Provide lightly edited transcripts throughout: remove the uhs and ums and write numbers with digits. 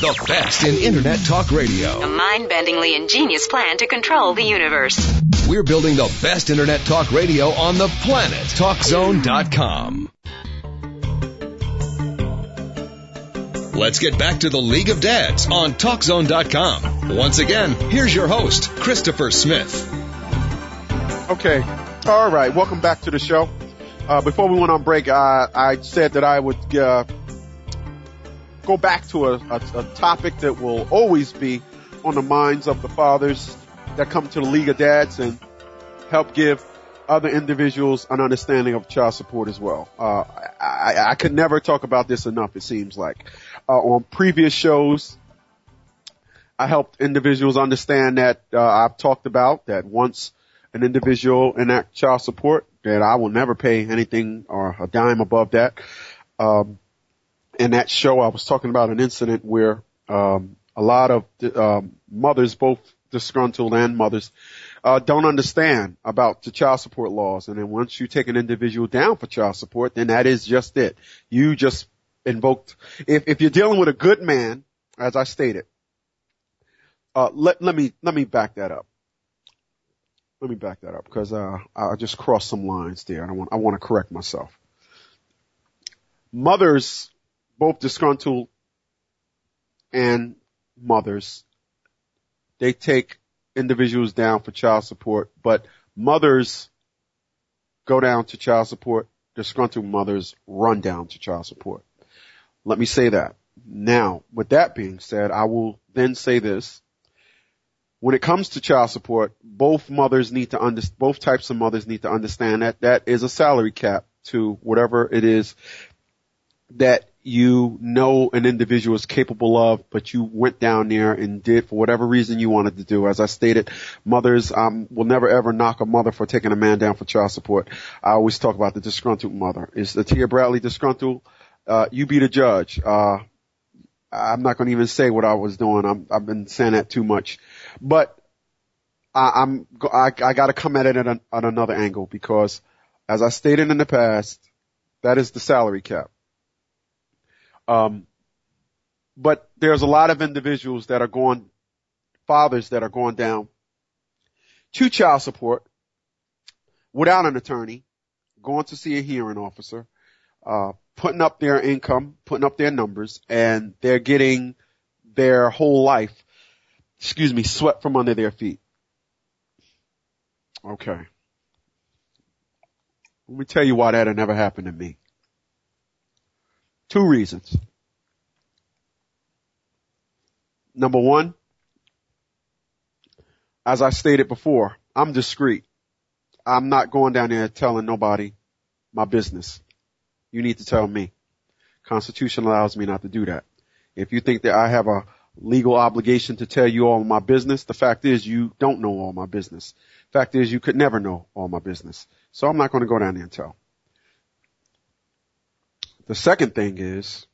The best in Internet talk radio. A mind-bendingly ingenious plan to control the universe. We're building the best Internet talk radio on the planet. TalkZone.com. Let's get back to the League of Dads on TalkZone.com. Once again, here's your host, Christopher Smith. Okay. All right. Welcome back to the show. Before we went on break, I said that I would go back to a topic that will always be on the minds of the fathers that come to the League of Dads and help give other individuals an understanding of child support as well. I could never talk about this enough, it seems like. On previous shows, I helped individuals understand that I've talked about that once an individual enact child support, that I will never pay anything or a dime above that. In that show, I was talking about an incident where a lot of mothers, both disgruntled and mothers, don't understand about the child support laws. And then once you take an individual down for child support, then that is just it. You just invoked. If you're dealing with a good man, as I stated, let me back that up. Let me back that up because I just crossed some lines there, and I want to correct myself. Mothers, both disgruntled and mothers, they take individuals down for child support, but mothers go down to child support. Disgruntled mothers run down to child support. Let me say that. Now, with that being said, I will then say this. When it comes to child support, both types of mothers need to understand that that is a salary cap to whatever it is that you know an individual is capable of, but you went down there and did for whatever reason you wanted to do. As I stated, mothers will never ever knock a mother for taking a man down for child support. I always talk about the disgruntled mother. Is Tia Bradley disgruntled? You be the judge. I'm not going to even say what I was doing. I've been saying that too much, but I got to come at it at another angle because, as I stated in the past, that is the salary cap. But there's a lot of individuals that are fathers that are going down to child support without an attorney, going to see a hearing officer, putting up their income, putting up their numbers, and they're getting their whole life, swept from under their feet. Okay. Let me tell you why that had never happened to me. 2 reasons. Number one, as I stated before, I'm discreet. I'm not going down there telling nobody my business. You need to tell me. Constitution allows me not to do that. If you think that I have a legal obligation to tell you all my business, the fact is you don't know all my business. Fact is you could never know all my business. So I'm not going to go down there and tell. The second thing is,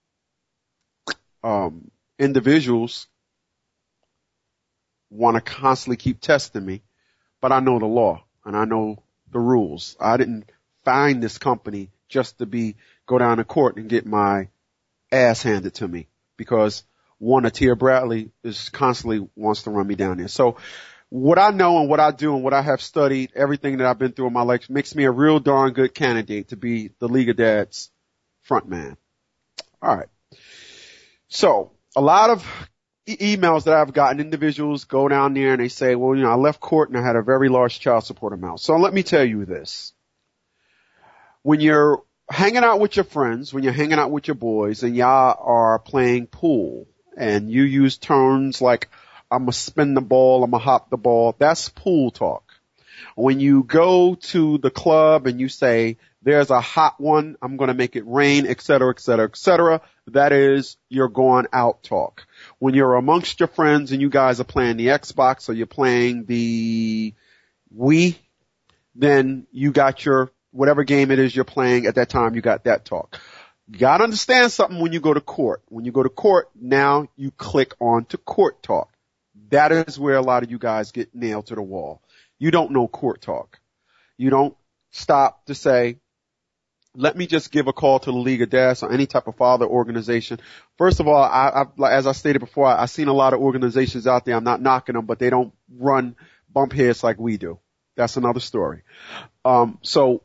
individuals want to constantly keep testing me, but I know the law and I know the rules. I didn't find this company just to go down to court and get my ass handed to me because one, Tia Bradley is constantly wants to run me down there. So what I know and what I do and what I have studied, everything that I've been through in my life makes me a real darn good candidate to be the League of Dads front man. All right. So a lot of emails that I've gotten, individuals go down there and they say, well, I left court and I had a very large child support amount. So let me tell you this. When you're hanging out with your friends, when you're hanging out with your boys and y'all are playing pool and you use terms like, I'm going to spin the ball, I'm going to hop the ball, that's pool talk. When you go to the club and you say, there's a hot one, I'm going to make it rain, et cetera, et cetera, et cetera, that is your going out talk. When you're amongst your friends and you guys are playing the Xbox or you're playing the Wii, then you got your whatever game it is you're playing at that time, you got that talk. You got to understand something when you go to court. When you go to court, now you click on to court talk. That is where a lot of you guys get nailed to the wall. You don't know court talk. You don't stop to say, let me just give a call to the League of Dads or any type of father organization. First of all, as I stated before, I've seen a lot of organizations out there. I'm not knocking them, but they don't run bump heads like we do. That's another story. So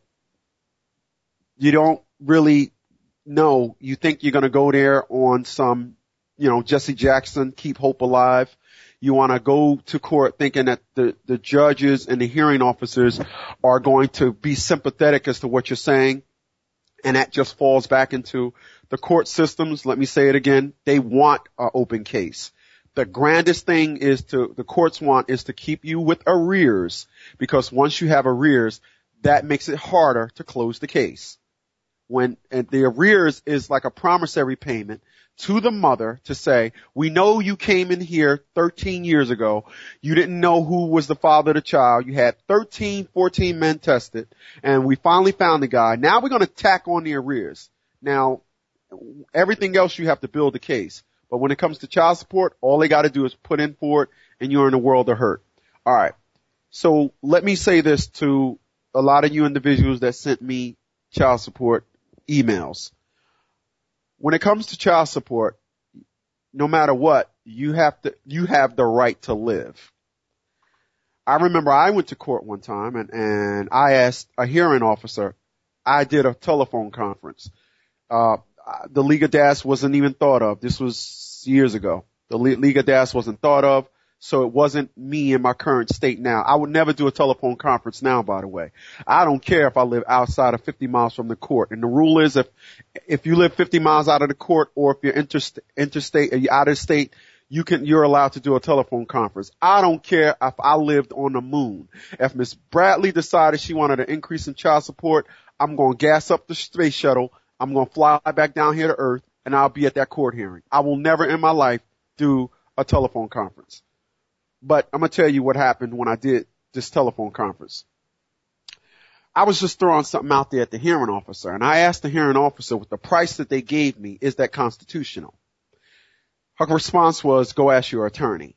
you don't really know. You think you're going to go there on some, Jesse Jackson, keep hope alive. You want to go to court thinking that the judges and the hearing officers are going to be sympathetic as to what you're saying. And that just falls back into the court systems. Let me say it again. They want an open case. The grandest thing the courts want is to keep you with arrears, because once you have arrears, that makes it harder to close the case. And the arrears is like a promissory payment to the mother to say, we know you came in here 13 years ago. You didn't know who was the father of the child. You had 14 men tested, and we finally found the guy. Now we're going to tack on the arrears. Now, everything else you have to build the case. But when it comes to child support, all they got to do is put in for it, and you're in a world of hurt. All right. So let me say this to a lot of you individuals that sent me child support emails. When it comes to child support, no matter what, you have the right to live. I remember I went to court one time and I asked a hearing officer, I did a telephone conference. The League of Dads wasn't even thought of. This was years ago. The League of Dads wasn't thought of. So it wasn't me in my current state now. I would never do a telephone conference now, by the way. I don't care if I live outside of 50 miles from the court. And the rule is if you live 50 miles out of the court, or if you're interstate or you're out of state, you're allowed to do a telephone conference. I don't care if I lived on the moon. If Miss Bradley decided she wanted an increase in child support, I'm going to gas up the space shuttle. I'm going to fly back down here to Earth, and I'll be at that court hearing. I will never in my life do a telephone conference. But I'm going to tell you what happened when I did this telephone conference. I was just throwing something out there at the hearing officer, and I asked the hearing officer, with the price that they gave me, is that constitutional? Her response was, go ask your attorney.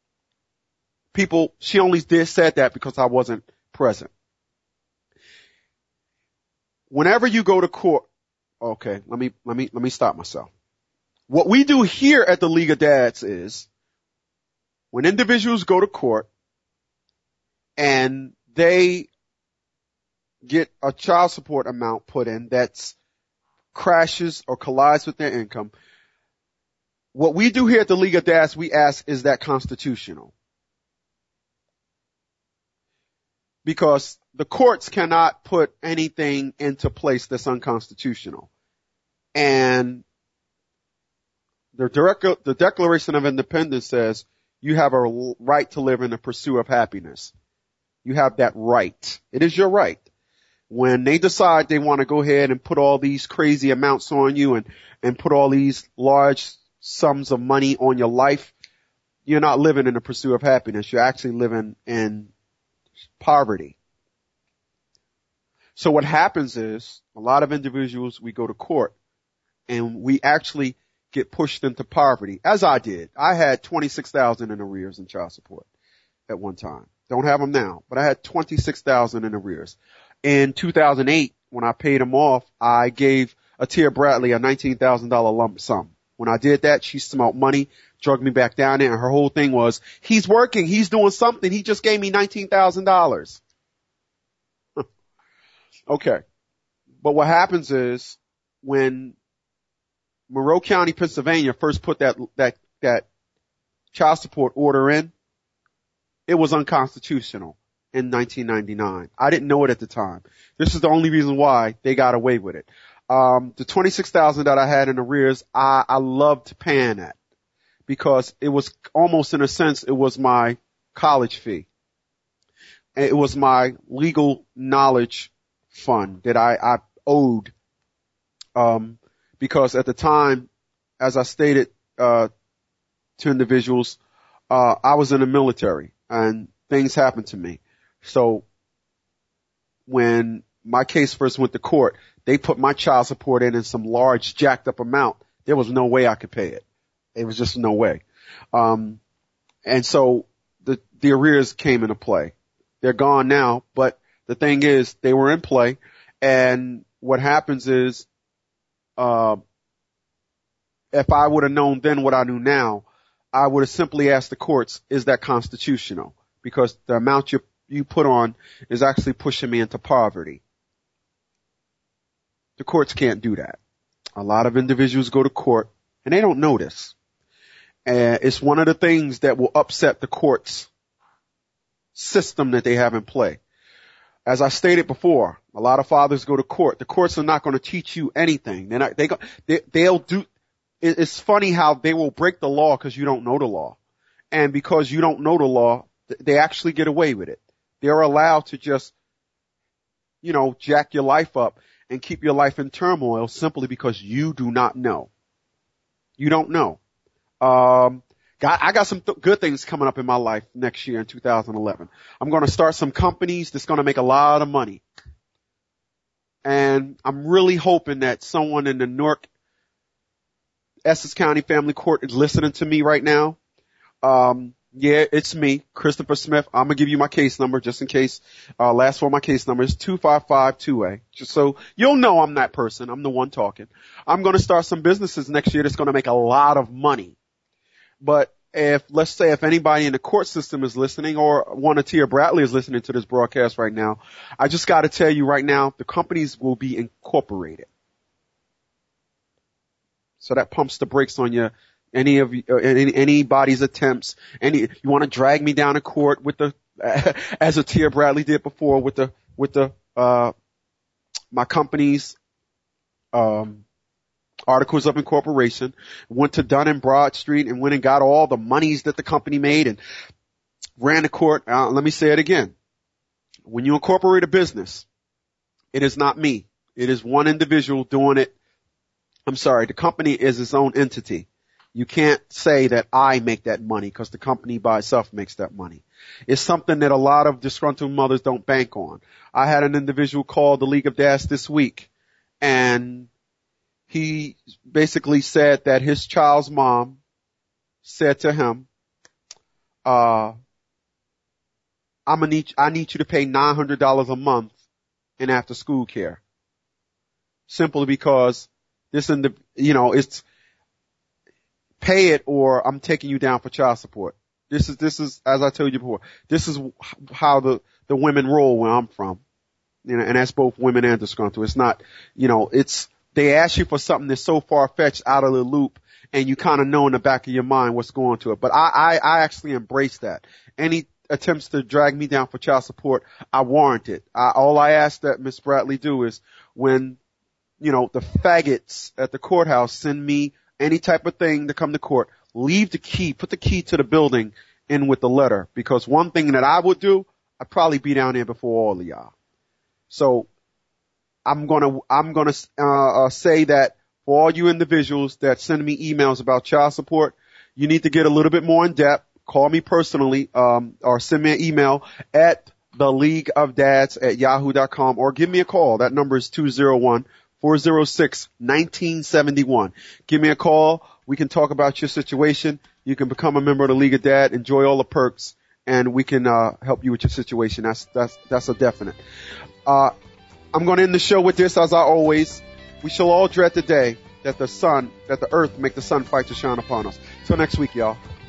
She only said that because I wasn't present. Whenever you go to court, okay, let me stop myself. What we do here at the League of Dads is, when individuals go to court and they get a child support amount put in that crashes or collides with their income, what we do here at the League of Dads, we ask, is that constitutional? Because the courts cannot put anything into place that's unconstitutional. And the Declaration of Independence says you have a right to live in the pursuit of happiness. You have that right. It is your right. When they decide they want to go ahead and put all these crazy amounts on you and put all these large sums of money on your life, you're not living in the pursuit of happiness. You're actually living in poverty. So what happens is, a lot of individuals, we go to court and we actually get pushed into poverty, as I did. I had $26,000 in arrears in child support at one time. Don't have them now, but I had $26,000 in arrears. In 2008, when I paid them off, I gave Atia Bradley a $19,000 lump sum. When I did that, she smelled money, drugged me back down there, and her whole thing was, he's working, he's doing something, he just gave me $19,000. Okay. But what happens is, when Monroe County, Pennsylvania first put that child support order in, it was unconstitutional in 1999. I didn't know it at the time. This is the only reason why they got away with it. The $26,000 that I had in arrears, I loved paying that, because it was almost, in a sense, it was my college fee. It was my legal knowledge fund that I owed, because at the time, as I stated to individuals, I was in the military and things happened to me. So when my case first went to court, they put my child support in some large jacked up amount. There was no way I could pay it. It was just no way. And so the arrears came into play. They're gone now, but the thing is, they were in play, and what happens is, if I would have known then what I knew now, I would have simply asked the courts, is that constitutional? Because the amount you put on is actually pushing me into poverty. The courts can't do that. A lot of individuals go to court and they don't know this. And it's one of the things that will upset the courts system that they have in play. As I stated before, a lot of fathers go to court. The courts are not going to teach you anything. They'll do. It's funny how they will break the law because you don't know the law. And because you don't know the law, they actually get away with it. They're allowed to just, jack your life up and keep your life in turmoil simply because you do not know. You don't know. I got some good things coming up in my life next year in 2011. I'm going to start some companies that's going to make a lot of money. And I'm really hoping that someone in the Newark, Essex County Family Court is listening to me right now. Yeah, it's me, Christopher Smith. I'm going to give you my case number just in case. Last four of my case number is 2552A. Just so you'll know I'm that person. I'm the one talking. I'm going to start some businesses next year that's going to make a lot of money. But let's say if anybody in the court system is listening or one of Tia Bradley is listening to this broadcast right now, I just got to tell you right now, the companies will be incorporated. So that pumps the brakes on anybody's attempts. You want to drag me down to court with as a Tia Bradley did before with my company's, articles of incorporation, went to Dun and Bradstreet and went and got all the monies that the company made and ran to court. Let me say it again. When you incorporate a business, it is not me. It is one individual doing it. I'm sorry, the company is its own entity. You can't say that I make that money because the company by itself makes that money. It's something that a lot of disgruntled mothers don't bank on. I had an individual call the League of Dads this week, and he basically said that his child's mom said to him, I need you to pay $900 a month in after school care. Simply because it's pay it or I'm taking you down for child support. This is, as I told you before, this is how the women roll where I'm from. And that's both women and disgruntled. It's not, they ask you for something that's so far-fetched out of the loop and you kind of know in the back of your mind what's going to it. But I actually embrace that. Any attempts to drag me down for child support, I warrant it. All I ask that Miss Bradley do is when, the faggots at the courthouse send me any type of thing to come to court, leave the key, put the key to the building in with the letter. Because one thing that I would do, I'd probably be down there before all of y'all. So I'm gonna say that for all you individuals that send me emails about child support, you need to get a little bit more in depth. Call me personally, or send me an email at theleagueofdads@yahoo.com or give me a call. That number is 201-406-1971. Give me a call. We can talk about your situation. You can become a member of the League of Dad, enjoy all the perks, and we can help you with your situation. That's a definite. I'm going to end the show with this, as I always. We shall all dread the day that the earth make the sun fight to shine upon us. Till next week, y'all.